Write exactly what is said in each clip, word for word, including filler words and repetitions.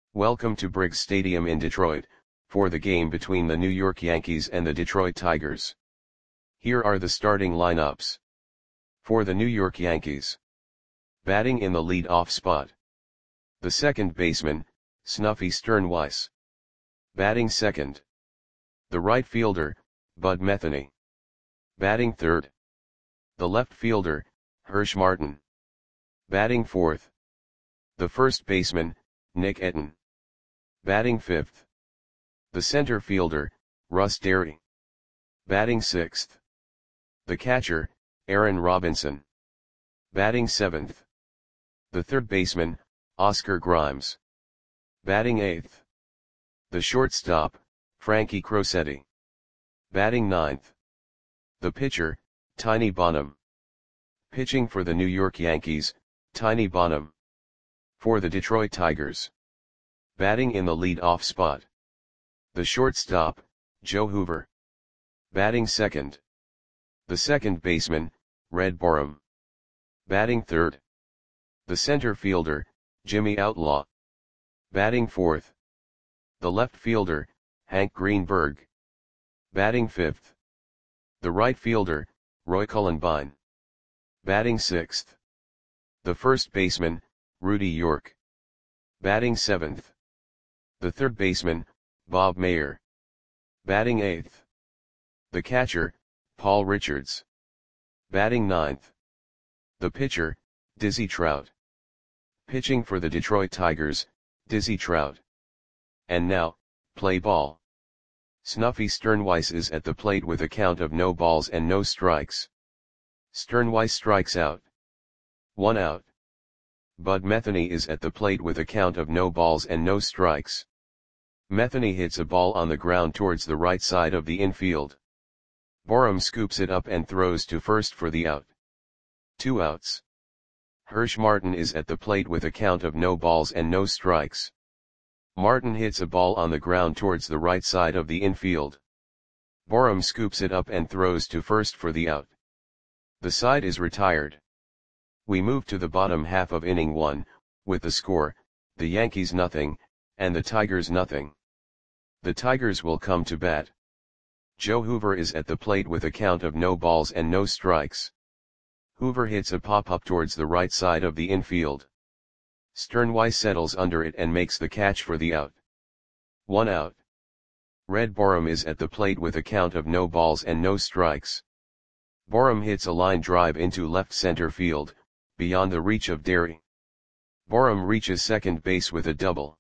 Welcome to Briggs Stadium in Detroit, for the game between the New York Yankees and the Detroit Tigers. Here are the starting lineups. For the New York Yankees. Batting in the lead-off spot. The second baseman, Snuffy Sternweiss. Batting second. The right fielder, Bud Metheny. Batting third. The left fielder, Hirsch Martin. Batting fourth. The first baseman, Nick Etten. Batting fifth. The center fielder, Russ Derry. Batting sixth. The catcher, Aaron Robinson. Batting seventh. The third baseman, Oscar Grimes. Batting eighth. The shortstop, Frankie Crosetti. Batting ninth. The pitcher, Tiny Bonham. Pitching for the New York Yankees, Tiny Bonham. For the Detroit Tigers. Batting in the lead-off spot. The shortstop, Joe Hoover. Batting second. The second baseman, Red Borom. Batting third. The center fielder, Jimmy Outlaw. Batting fourth. The left fielder, Hank Greenberg. Batting fifth. The right fielder, Roy Cullenbine. Batting sixth. The first baseman, Rudy York. Batting seventh. The third baseman, Bob Mayer. Batting eighth. The catcher, Paul Richards. Batting ninth. The pitcher, Dizzy Trout. Pitching for the Detroit Tigers, Dizzy Trout. And now, play ball. Snuffy Sternweiss is at the plate with a count of no balls and no strikes. Sternweiss strikes out. One out. Bud Metheny is at the plate with a count of no balls and no strikes. Metheny hits a ball on the ground towards the right side of the infield. Borom scoops it up and throws to first for the out. Two outs. Hirsch Martin is at the plate with a count of no balls and no strikes. Martin hits a ball on the ground towards the right side of the infield. Borom scoops it up and throws to first for the out. The side is retired. We move to the bottom half of inning one, with the score, the Yankees nothing, and the Tigers nothing. The Tigers will come to bat. Joe Hoover is at the plate with a count of no balls and no strikes. Hoover hits a pop-up towards the right side of the infield. Sternweiss settles under it and makes the catch for the out. One out. Red Borom is at the plate with a count of no balls and no strikes. Borom hits a line drive into left center field, beyond the reach of Derry. Borom reaches second base with a double.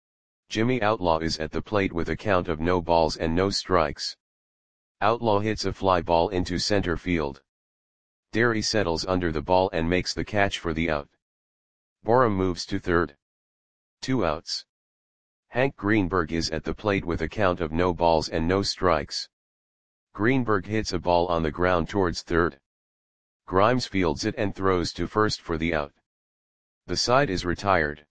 Jimmy Outlaw is at the plate with a count of no balls and no strikes. Outlaw hits a fly ball into center field. Derry settles under the ball and makes the catch for the out. Borom moves to third. Two outs. Hank Greenberg is at the plate with a count of no balls and no strikes. Greenberg hits a ball on the ground towards third. Grimes fields it and throws to first for the out. The side is retired.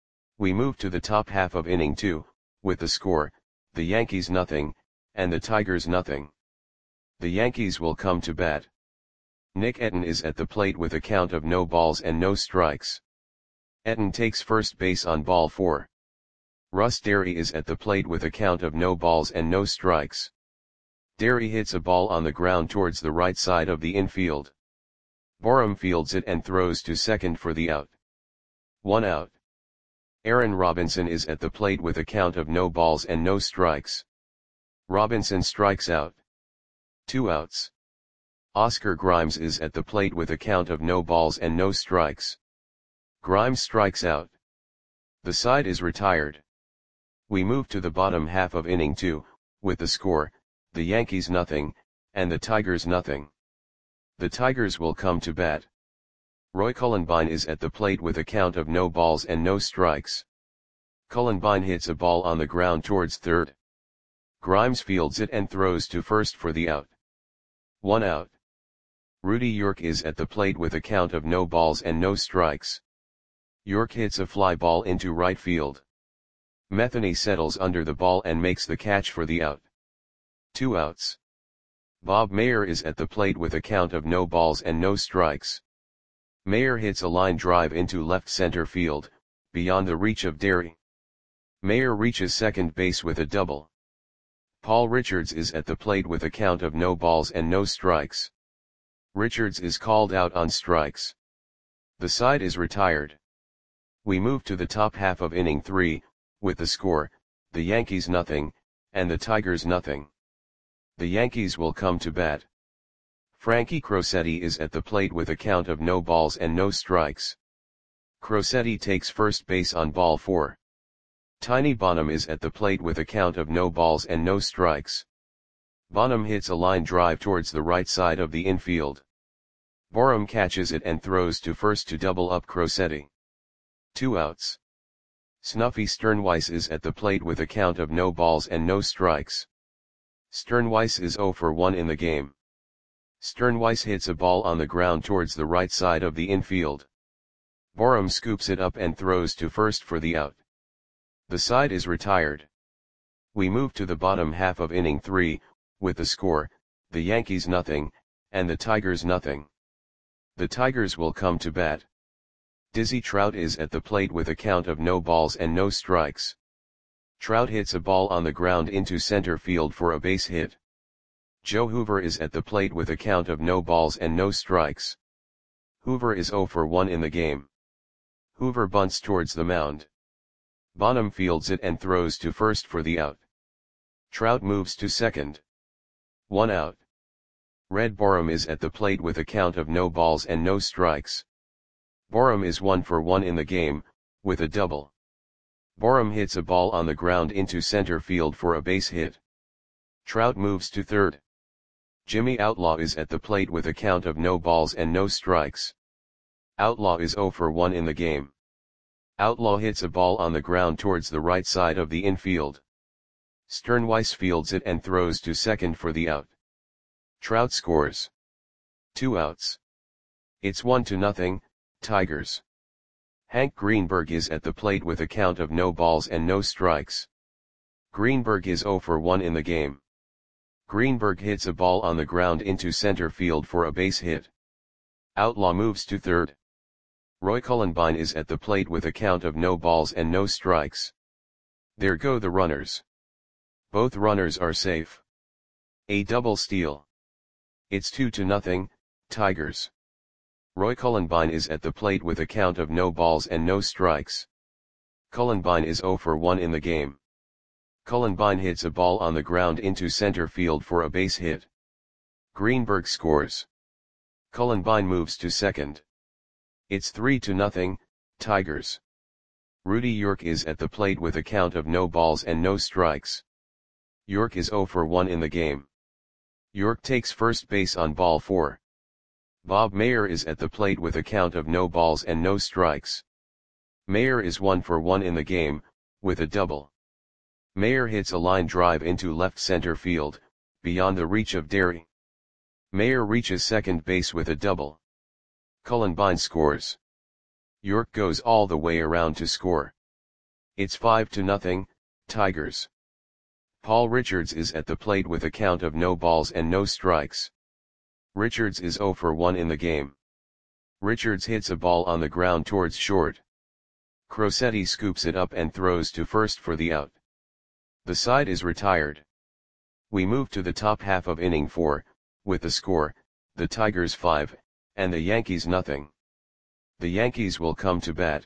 We move to the top half of inning two, with the score, the Yankees nothing, and the Tigers nothing. The Yankees will come to bat. Nick Etten is at the plate with a count of no balls and no strikes. Etten takes first base on ball four. Russ Derry is at the plate with a count of no balls and no strikes. Derry hits a ball on the ground towards the right side of the infield. Borom fields it and throws to second for the out. One out. Aaron Robinson is at the plate with a count of no balls and no strikes. Robinson strikes out. Two outs. Oscar Grimes is at the plate with a count of no balls and no strikes. Grimes strikes out. The side is retired. We move to the bottom half of inning two, with the score, the Yankees nothing, and the Tigers nothing. The Tigers will come to bat. Roy Cullenbine is at the plate with a count of no balls and no strikes. Cullenbine hits a ball on the ground towards third. Grimes fields it and throws to first for the out. One out. Rudy York is at the plate with a count of no balls and no strikes. York hits a fly ball into right field. Metheny settles under the ball and makes the catch for the out. Two outs. Bob Mayer is at the plate with a count of no balls and no strikes. Mayer hits a line drive into left center field, beyond the reach of Derry. Mayer reaches second base with a double. Paul Richards is at the plate with a count of no balls and no strikes. Richards is called out on strikes. The side is retired. We move to the top half of inning three, with the score, the Yankees nothing, and the Tigers nothing. The Yankees will come to bat. Frankie Crosetti is at the plate with a count of no balls and no strikes. Crosetti takes first base on ball four. Tiny Bonham is at the plate with a count of no balls and no strikes. Bonham hits a line drive towards the right side of the infield. Borum catches it and throws to first to double up Crosetti. Two outs. Snuffy Sternweiss is at the plate with a count of no balls and no strikes. Sternweiss is oh for one in the game. Sternweiss hits a ball on the ground towards the right side of the infield. Borum scoops it up and throws to first for the out. The side is retired. We move to the bottom half of inning three, with the score, the Yankees nothing, and the Tigers nothing. The Tigers will come to bat. Dizzy Trout is at the plate with a count of no balls and no strikes. Trout hits a ball on the ground into center field for a base hit. Joe Hoover is at the plate with a count of no balls and no strikes. Hoover is oh for one in the game. Hoover bunts towards the mound. Bonham fields it and throws to first for the out. Trout moves to second. One out. Red Borum is at the plate with a count of no balls and no strikes. Borum is one for one in the game, with a double. Borum hits a ball on the ground into center field for a base hit. Trout moves to third. Jimmy Outlaw is at the plate with a count of no balls and no strikes. Outlaw is oh for one in the game. Outlaw hits a ball on the ground towards the right side of the infield. Sternweiss fields it and throws to second for the out. Trout scores. Two outs. It's one to nothing, Tigers. Hank Greenberg is at the plate with a count of no balls and no strikes. Greenberg is oh for one in the game. Greenberg hits a ball on the ground into center field for a base hit. Outlaw moves to third. Roy Cullenbine is at the plate with a count of no balls and no strikes. There go the runners. Both runners are safe. A double steal. It's two to nothing, Tigers. Roy Cullenbine is at the plate with a count of no balls and no strikes. Cullenbine is oh for one in the game. Cullenbine hits a ball on the ground into center field for a base hit. Greenberg scores. Cullenbine moves to second. It's three to nothing, Tigers. Rudy York is at the plate with a count of no balls and no strikes. York is oh for one in the game. York takes first base on ball four. Bob Mayer is at the plate with a count of no balls and no strikes. Mayer is one for one in the game, with a double. Mayer hits a line drive into left center field, beyond the reach of Derry. Mayer reaches second base with a double. Cullenbine scores. York goes all the way around to score. It's five to nothing, Tigers. Paul Richards is at the plate with a count of no balls and no strikes. Richards is oh for one in the game. Richards hits a ball on the ground towards short. Crosetti scoops it up and throws to first for the out. The side is retired. We move to the top half of inning four, with the score, the Tigers five, and the Yankees nothing. The Yankees will come to bat.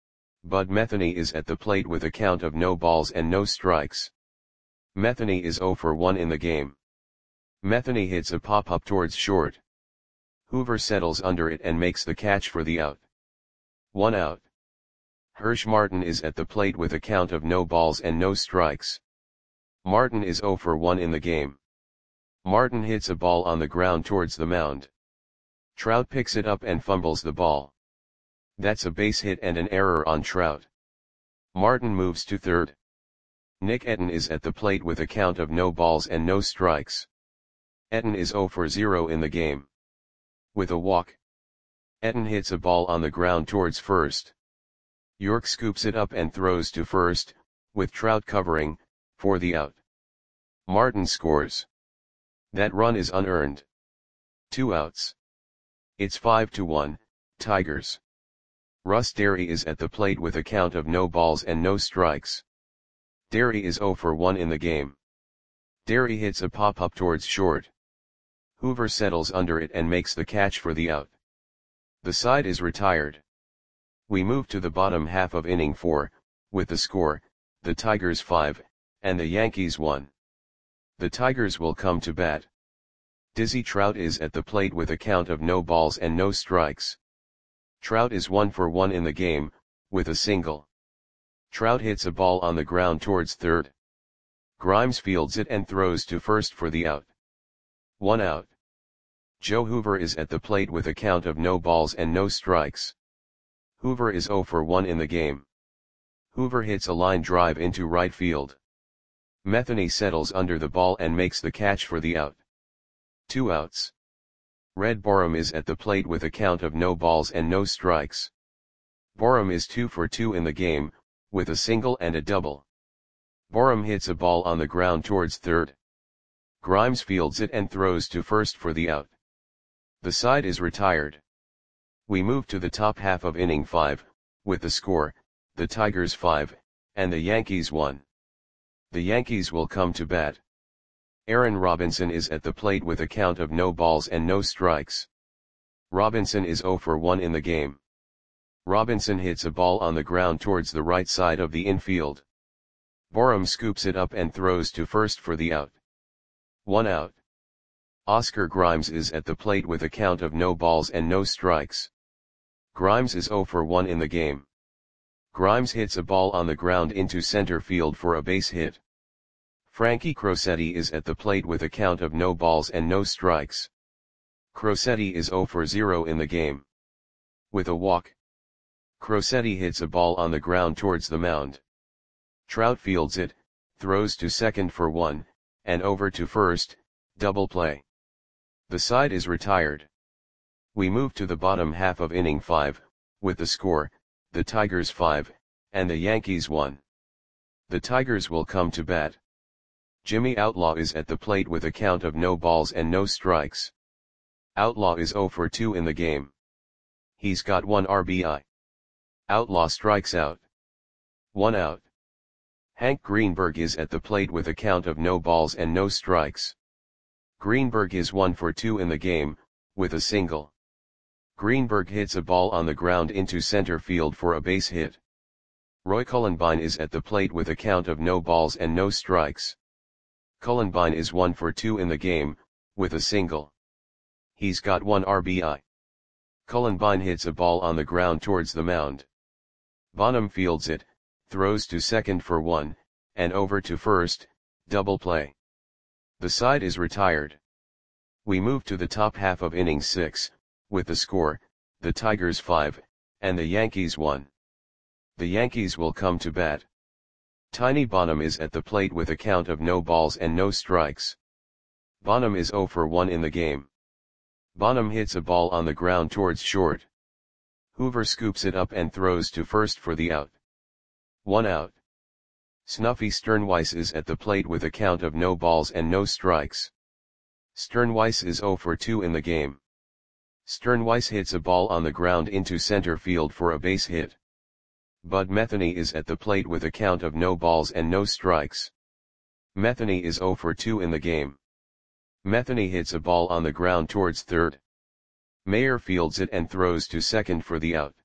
Bud Metheny is at the plate with a count of no balls and no strikes. Metheny is oh for one in the game. Metheny hits a pop-up towards short. Hoover settles under it and makes the catch for the out. One out. Hirsch Martin is at the plate with a count of no balls and no strikes. Martin is oh for one in the game. Martin hits a ball on the ground towards the mound. Trout picks it up and fumbles the ball. That's a base hit and an error on Trout. Martin moves to third. Nick Etten is at the plate with a count of no balls and no strikes. Etten is oh for zero in the game. With a walk. Etten hits a ball on the ground towards first. York scoops it up and throws to first, with Trout covering, for the out. Martin scores. That run is unearned. Two outs. It's five to one, Tigers. Russ Derry is at the plate with a count of no balls and no strikes. Derry is zero for one in the game. Derry hits a pop-up towards short. Hoover settles under it and makes the catch for the out. The side is retired. We move to the bottom half of inning four, with the score, the Tigers five, and the Yankees one. The Tigers will come to bat. Dizzy Trout is at the plate with a count of no balls and no strikes. Trout is one for one in the game, with a single. Trout hits a ball on the ground towards third. Grimes fields it and throws to first for the out. One out. Joe Hoover is at the plate with a count of no balls and no strikes. Hoover is zero for one in the game. Hoover hits a line drive into right field. Metheny settles under the ball and makes the catch for the out. Two outs. Red Borum is at the plate with a count of no balls and no strikes. Borum is two for two in the game, with a single and a double. Borum hits a ball on the ground towards third. Grimes fields it and throws to first for the out. The side is retired. We move to the top half of inning five, with the score, the Tigers five, and the Yankees one. The Yankees will come to bat. Aaron Robinson is at the plate with a count of no balls and no strikes. Robinson is zero for one in the game. Robinson hits a ball on the ground towards the right side of the infield. Borum scoops it up and throws to first for the out. One out. Oscar Grimes is at the plate with a count of no balls and no strikes. Grimes is zero for one in the game. Grimes hits a ball on the ground into center field for a base hit. Frankie Crosetti is at the plate with a count of no balls and no strikes. Crosetti is zero for zero in the game. With a walk. Crosetti hits a ball on the ground towards the mound. Trout fields it, throws to second for one, and over to first, double play. The side is retired. We move to the bottom half of inning five, with the score, the Tigers five, and the Yankees one. The Tigers will come to bat. Jimmy Outlaw is at the plate with a count of no balls and no strikes. Outlaw is zero for two in the game. He's got one R B I. Outlaw strikes out. One out. Hank Greenberg is at the plate with a count of no balls and no strikes. Greenberg is one for two in the game, with a single. Greenberg hits a ball on the ground into center field for a base hit. Roy Cullenbine is at the plate with a count of no balls and no strikes. Cullenbine is one for two in the game, with a single. He's got one R B I. Cullenbine hits a ball on the ground towards the mound. Bonham fields it, throws to second for one, and over to first, double play. The side is retired. We move to the top half of inning six, with the score, the Tigers five, and the Yankees one. The Yankees will come to bat. Tiny Bonham is at the plate with a count of no balls and no strikes. Bonham is zero for one in the game. Bonham hits a ball on the ground towards short. Hoover scoops it up and throws to first for the out. One out. Snuffy Sternweiss is at the plate with a count of no balls and no strikes. Sternweiss is zero for two in the game. Sternweiss hits a ball on the ground into center field for a base hit. Bud Metheny is at the plate with a count of no balls and no strikes. Metheny is zero for two in the game. Metheny hits a ball on the ground towards third. Mayer fields it and throws to second for the out.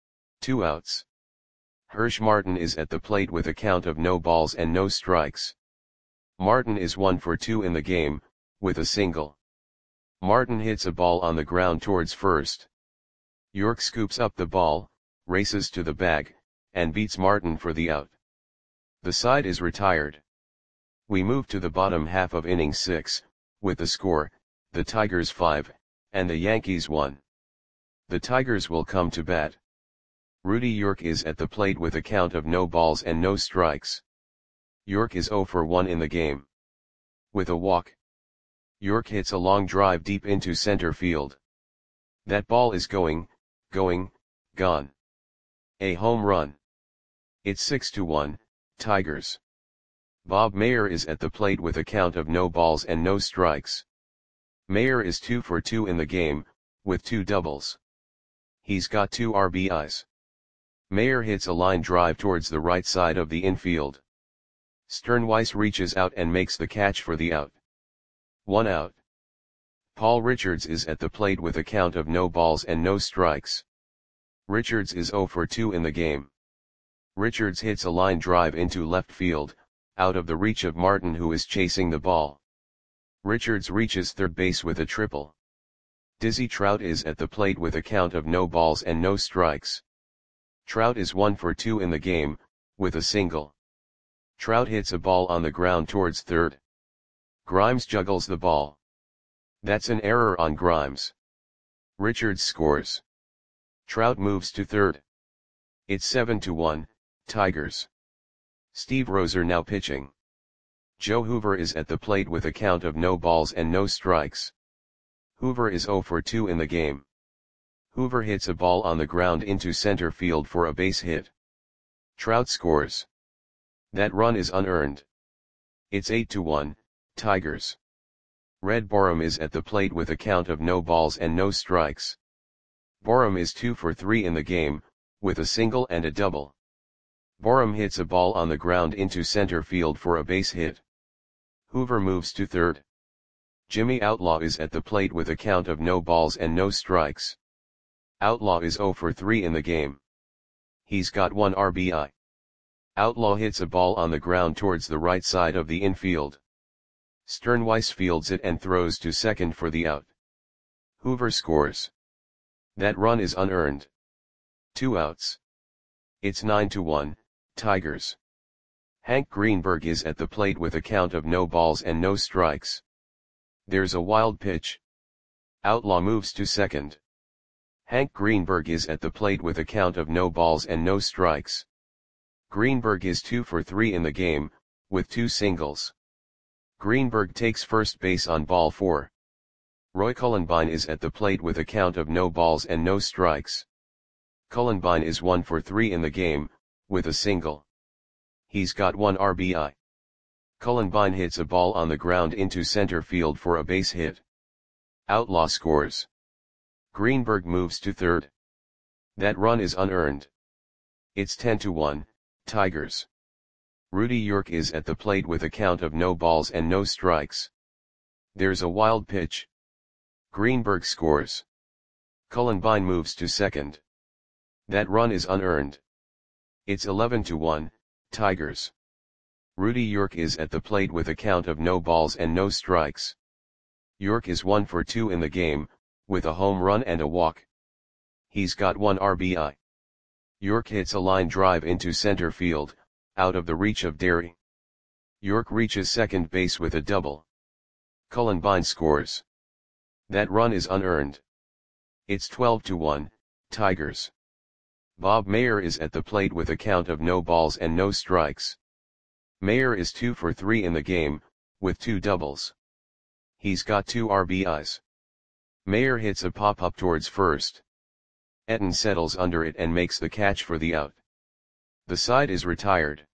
Two outs. Hirsch Martin is at the plate with a count of no balls and no strikes. Martin is one for two in the game, with a single. Martin hits a ball on the ground towards first. York scoops up the ball, races to the bag, and beats Martin for the out. The side is retired. We move to the bottom half of inning six, with the score, the Tigers five, and the Yankees one. The Tigers will come to bat. Rudy York is at the plate with a count of no balls and no strikes. York is zero for one in the game. With a walk. York hits a long drive deep into center field. That ball is going, going, gone. A home run. It's six to one, Tigers. Bob Mayer is at the plate with a count of no balls and no strikes. Mayer is two for two in the game, with two doubles. He's got two R B Is. Mayer hits a line drive towards the right side of the infield. Sternweiss reaches out and makes the catch for the out. One out. Paul Richards is at the plate with a count of no balls and no strikes. Richards is zero for two in the game. Richards hits a line drive into left field, out of the reach of Martin, who is chasing the ball. Richards reaches third base with a triple. Dizzy Trout is at the plate with a count of no balls and no strikes. Trout is one for two in the game, with a single. Trout hits a ball on the ground towards third. Grimes juggles the ball. That's an error on Grimes. Richards scores. Trout moves to third. It's seven to one, Tigers. Steve Roser now pitching. Joe Hoover is at the plate with a count of no balls and no strikes. Hoover is zero for two in the game. Hoover hits a ball on the ground into center field for a base hit. Trout scores. That run is unearned. It's eight to one, Tigers. Red Borum is at the plate with a count of no balls and no strikes. Borum is two for three in the game, with a single and a double. Borum hits a ball on the ground into center field for a base hit. Hoover moves to third. Jimmy Outlaw is at the plate with a count of no balls and no strikes. Outlaw is zero for three in the game. He's got one R B I. Outlaw hits a ball on the ground towards the right side of the infield. Sternweiss fields it and throws to second for the out. Hoover scores. That run is unearned. Two outs. It's nine to one, Tigers. Hank Greenberg is at the plate with a count of no balls and no strikes. There's a wild pitch. Outlaw moves to second. Hank Greenberg is at the plate with a count of no balls and no strikes. Greenberg is two for three in the game, with two singles. Greenberg takes first base on ball four. Roy Cullenbine is at the plate with a count of no balls and no strikes. Cullenbine is one for three in the game, with a single. He's got one R B I. Cullenbine hits a ball on the ground into center field for a base hit. Outlaw scores. Greenberg moves to third. That run is unearned. It's ten to one, Tigers. Rudy York is at the plate with a count of no balls and no strikes. There's a wild pitch. Greenberg scores. Cullenbine moves to second. That run is unearned. It's eleven to one, Tigers. Rudy York is at the plate with a count of no balls and no strikes. York is one for two in the game, with a home run and a walk. He's got one R B I. York hits a line drive into center field, out of the reach of Derry. York reaches second base with a double. Cullenbine scores. That run is unearned. It's twelve to one, Tigers. Bob Mayer is at the plate with a count of no balls and no strikes. Mayer is two for three in the game, with two doubles. He's got two R B Is. Mayer hits a pop-up towards first. Etten settles under it and makes the catch for the out. The side is retired.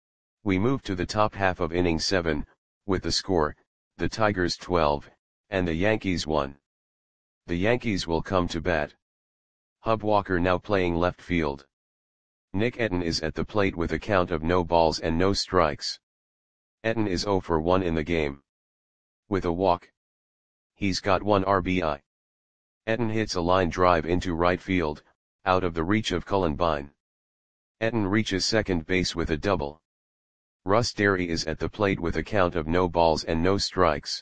We move to the top half of inning seven, with the score, the Tigers twelve, and the Yankees one. The Yankees will come to bat. Hub Walker now playing left field. Nick Etten is at the plate with a count of no balls and no strikes. Etten is zero for one in the game. With a walk. He's got one R B I. Etten hits a line drive into right field, out of the reach of Cullenbine. Etten reaches second base with a double. Russ Derry is at the plate with a count of no balls and no strikes.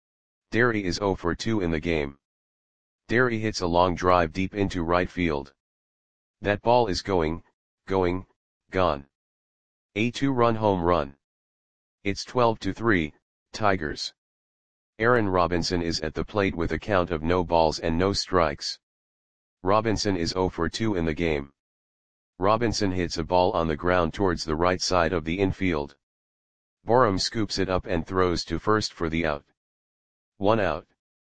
Derry is zero for two in the game. Derry hits a long drive deep into right field. That ball is going, going, gone. A two-run home run. It's twelve to three, Tigers. Aaron Robinson is at the plate with a count of no balls and no strikes. Robinson is zero for two in the game. Robinson hits a ball on the ground towards the right side of the infield. Borum scoops it up and throws to first for the out. One out.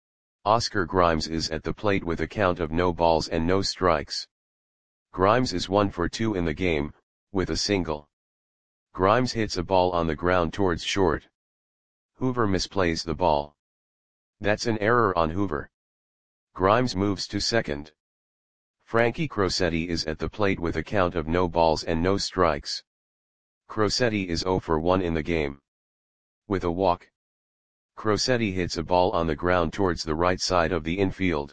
Oscar Grimes is at the plate with a count of no balls and no strikes. Grimes is one for two in the game, with a single. Grimes hits a ball on the ground towards short. Hoover misplays the ball. That's an error on Hoover. Grimes moves to second. Frankie Crosetti is at the plate with a count of no balls and no strikes. Crosetti is zero for one in the game. With a walk, Crosetti hits a ball on the ground towards the right side of the infield.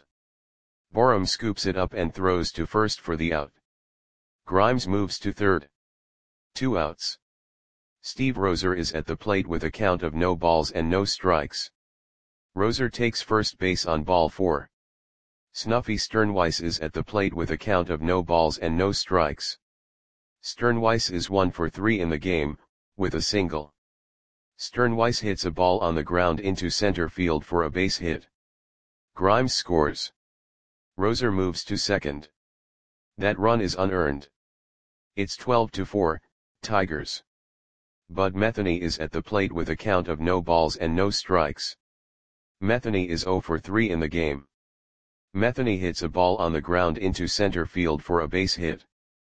Borum scoops it up and throws to first for the out. Grimes moves to third. Two outs. Steve Roser is at the plate with a count of no balls and no strikes. Roser takes first base on ball four. Snuffy Sternweiss is at the plate with a count of no balls and no strikes. Sternweiss is one for three in the game, with a single. Sternweiss hits a ball on the ground into center field for a base hit. Grimes scores. Roser moves to second. That run is unearned. It's twelve to four, Tigers. Bud Metheny is at the plate with a count of no balls and no strikes. Metheny is zero for three in the game. Metheny hits a ball on the ground into center field for a base hit.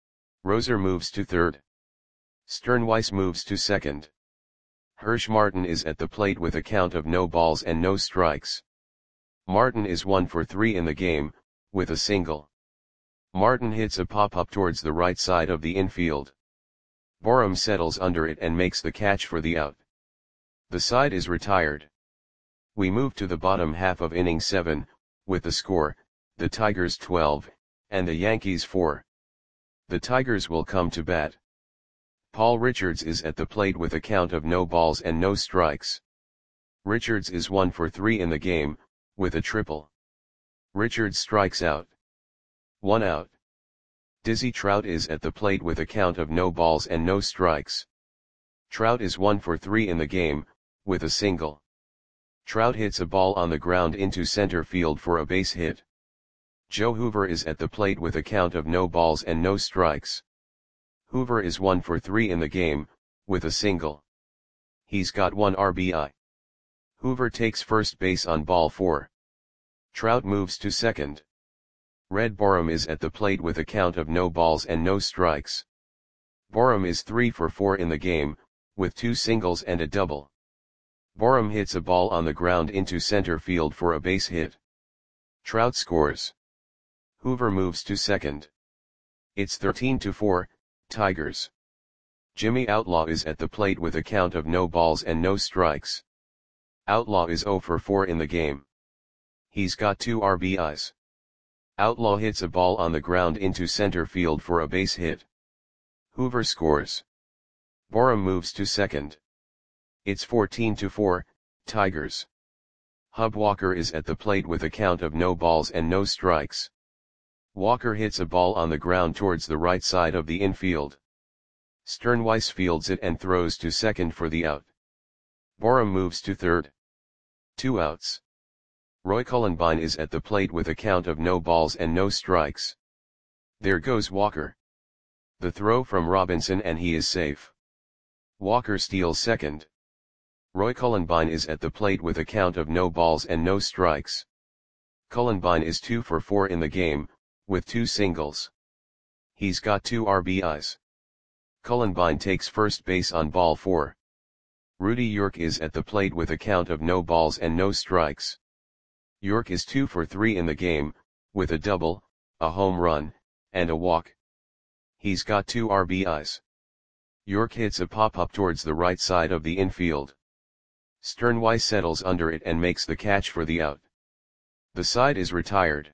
Roser moves to third. Sternweiss moves to second. Hirsch Martin is at the plate with a count of no balls and no strikes. Martin is one for three in the game, with a single. Martin hits a pop-up towards the right side of the infield. Borum settles under it and makes the catch for the out. The side is retired. We move to the bottom half of inning seven, with the score, the Tigers twelve, and the Yankees four. The Tigers will come to bat. Paul Richards is at the plate with a count of no balls and no strikes. Richards is one for three in the game, with a triple. Richards strikes out. One out. Dizzy Trout is at the plate with a count of no balls and no strikes. Trout is one for three in the game, with a single. Trout hits a ball on the ground into center field for a base hit. Joe Hoover is at the plate with a count of no balls and no strikes. Hoover is one for three in the game, with a single. He's got one R B I. Hoover takes first base on ball four. Trout moves to second. Red Borum is at the plate with a count of no balls and no strikes. Borum is three for four in the game, with two singles and a double. Borum hits a ball on the ground into center field for a base hit. Trout scores. Hoover moves to second. It's thirteen to four, Tigers. Jimmy Outlaw is at the plate with a count of no balls and no strikes. Outlaw is zero for four in the game. He's got two R B Is. Outlaw hits a ball on the ground into center field for a base hit. Hoover scores. Borum moves to second. It's fourteen to four, Tigers. Hub Walker is at the plate with a count of no balls and no strikes. Walker hits a ball on the ground towards the right side of the infield. Sternweiss fields it and throws to second for the out. Borum moves to third. Two outs. Roy Cullenbine is at the plate with a count of no balls and no strikes. There goes Walker. The throw from Robinson and he is safe. Walker steals second. Roy Cullenbine is at the plate with a count of no balls and no strikes. Cullenbine is two for four in the game, with two singles. He's got two R B Is. Cullenbine takes first base on ball four. Rudy York is at the plate with a count of no balls and no strikes. York is two for three in the game, with a double, a home run, and a walk. He's got two R B Is. York hits a pop-up towards the right side of the infield. Sternweiss settles under it and makes the catch for the out. The side is retired.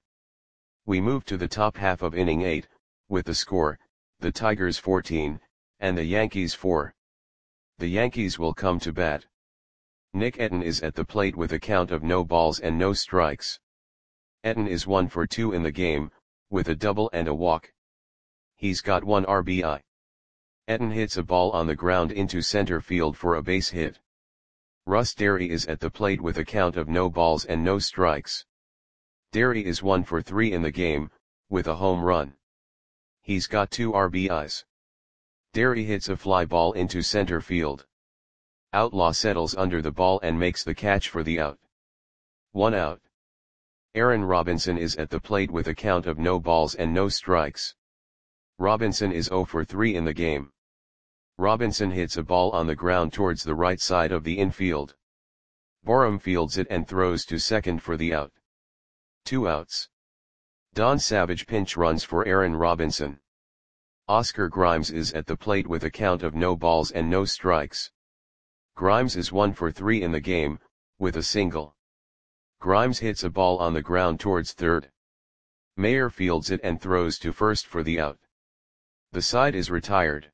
We move to the top half of inning eight, with the score, the Tigers fourteen, and the Yankees four. The Yankees will come to bat. Nick Etten is at the plate with a count of no balls and no strikes. Etten is one for two in the game, with a double and a walk. He's got one R B I. Etten hits a ball on the ground into center field for a base hit. Russ Derry is at the plate with a count of no balls and no strikes. Derry is one for three in the game, with a home run. He's got two R B Is. Derry hits a fly ball into center field. Outlaw settles under the ball and makes the catch for the out. One out. Aaron Robinson is at the plate with a count of no balls and no strikes. Robinson is zero for three in the game. Robinson hits a ball on the ground towards the right side of the infield. Borum fields it and throws to second for the out. Two outs. Don Savage pinch runs for Aaron Robinson. Oscar Grimes is at the plate with a count of no balls and no strikes. Grimes is one for three in the game, with a single. Grimes hits a ball on the ground towards third. Mayer fields it and throws to first for the out. The side is retired.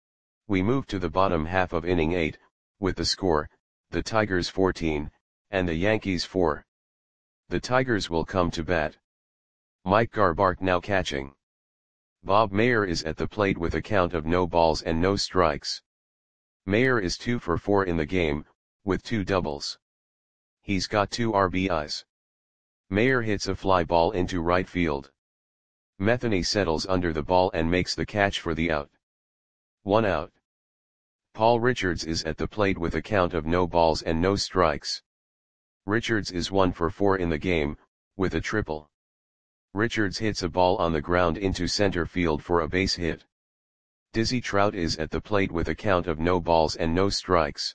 We move to the bottom half of inning eight, with the score, the Tigers fourteen, and the Yankees four. The Tigers will come to bat. Mike Garbark now catching. Bob Mayer is at the plate with a count of no balls and no strikes. Mayer is two for four in the game, with two doubles. He's got two R B Is. Mayer hits a fly ball into right field. Metheny settles under the ball and makes the catch for the out. One out. Paul Richards is at the plate with a count of no balls and no strikes. Richards is one for four in the game, with a triple. Richards hits a ball on the ground into center field for a base hit. Dizzy Trout is at the plate with a count of no balls and no strikes.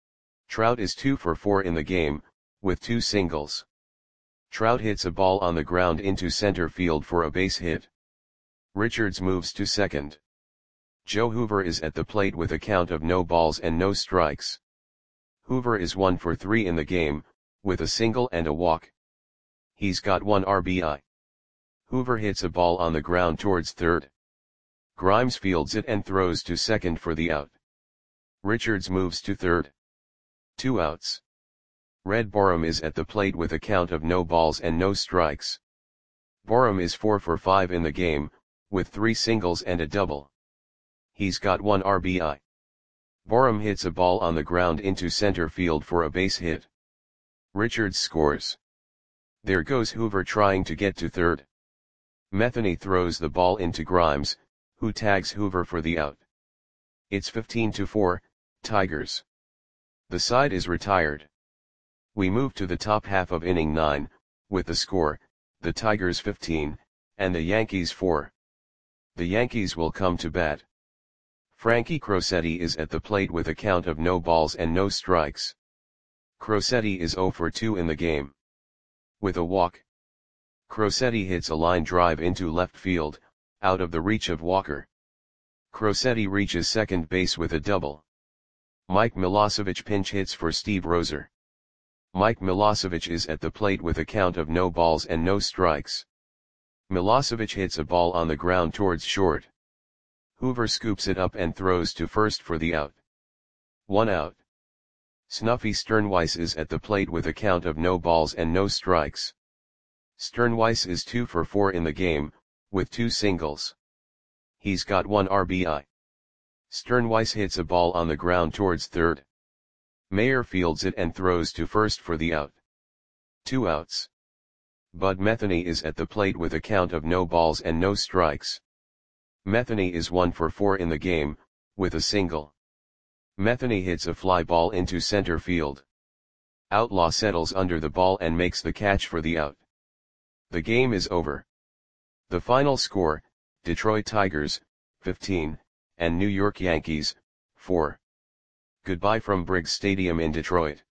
Trout is two for four in the game, with two singles. Trout hits a ball on the ground into center field for a base hit. Richards moves to second. Joe Hoover is at the plate with a count of no balls and no strikes. Hoover is one for three in the game, with a single and a walk. He's got one R B I. Hoover hits a ball on the ground towards third. Grimes fields it and throws to second for the out. Richards moves to third. Two outs. Red Borum is at the plate with a count of no balls and no strikes. Borum is four for five in the game, with three singles and a double. He's got one R B I. Borum hits a ball on the ground into center field for a base hit. Richards scores. There goes Hoover trying to get to third. Metheny throws the ball into Grimes, who tags Hoover for the out. It's fifteen to four, Tigers. The side is retired. We move to the top half of inning nine, with the score, the Tigers fifteen, and the Yankees four. The Yankees will come to bat. Frankie Crosetti is at the plate with a count of no balls and no strikes. Crosetti is zero for two in the game. With a walk. Crosetti hits a line drive into left field, out of the reach of Walker. Crosetti reaches second base with a double. Mike Milosevic pinch hits for Steve Roser. Mike Milosevic is at the plate with a count of no balls and no strikes. Milosevic hits a ball on the ground towards short. Hoover scoops it up and throws to first for the out. One out. Snuffy Sternweiss is at the plate with a count of no balls and no strikes. Sternweiss is two for four in the game, with two singles. He's got one R B I. Sternweiss hits a ball on the ground towards third. Mayer fields it and throws to first for the out. Two outs. Bud Metheny is at the plate with a count of no balls and no strikes. Metheny is one for four in the game, with a single. Metheny hits a fly ball into center field. Outlaw settles under the ball and makes the catch for the out. The game is over. The final score, Detroit Tigers, fifteen, and New York Yankees, four. Goodbye from Briggs Stadium in Detroit.